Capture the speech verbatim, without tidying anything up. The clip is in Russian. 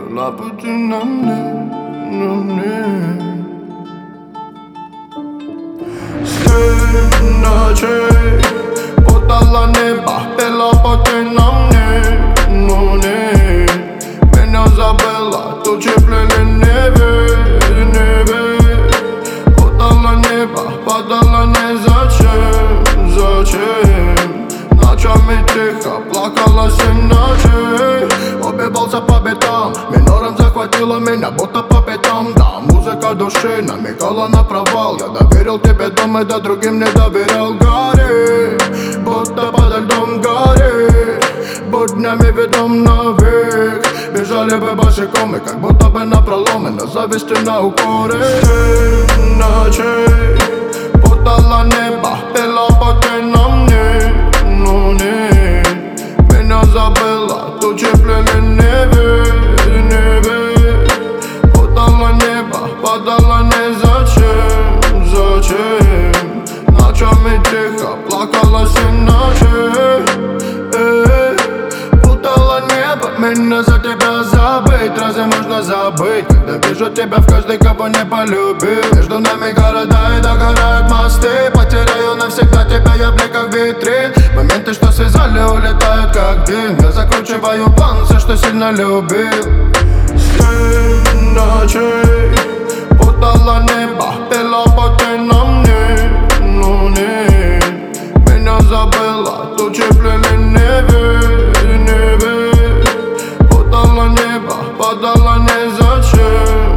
лапы ты на мне, на мне. Средь ночей подала небо, пела поки на мне, но не. Меня забыла, тучи плели небе, небе. Подала небо, падала не зачем, зачем. Ночами тихо, плакала семь ночей. Убивался по битам, минором захватила меня, будто по пятам. Да, музыка души намекала на провал. Я доверил тебе дом и да другим не доверял. Гори, будто подо льдом гори. Буднями ведом навек. Бежали бы босиком и как будто бы напролом. И на зависти на укоры. Семь ночей подала небо, пела поки на мне, но не. Меня забыла, тучи плели небе, небе. Подала небо, падала не зачем, зачем. Ночами тихо, плакала семь ночей. Эй, путала небо, меня за тебя забыть. Разве можно забыть, когда вижу тебя в каждой, кого не полюбил? Между нами города и догорают мосты. Потеряю навсегда тебя, я в бликах витрин. Моменты, что связали, улетают как дым. Я закручиваю план, все, что сильно любил. Семь ночей подала небо, пела поки на мне, но не. Меня забыла, тучи плели небе, небе. Подала небо, падала не зачем.